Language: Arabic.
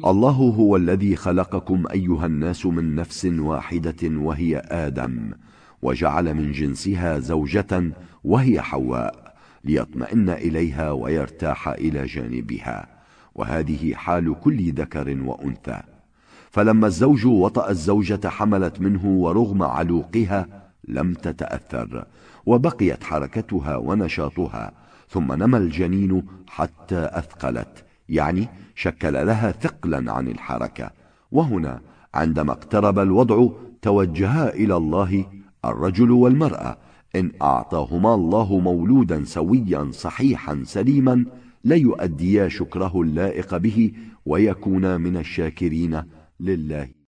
الله هو الذي خلقكم أيها الناس من نفس واحدة وهي آدم، وجعل من جنسها زوجة وهي حواء، ليطمئن إليها ويرتاح إلى جانبها، وهذه حال كل ذكر وأنثى. فلما الزوج وطأ الزوجة حملت منه، ورغم علوقها لم تتأثر، وبقيت حركتها ونشاطها، ثم نمى الجنين حتى أثقلت، يعني شكل لها ثقلا عن الحركة. وهنا عندما اقترب الوضع توجها إلى الله الرجل والمرأة، إن أعطاهما الله مولودا سويا صحيحا سليما ليؤديا شكره اللائق به، ويكونا من الشاكرين لله.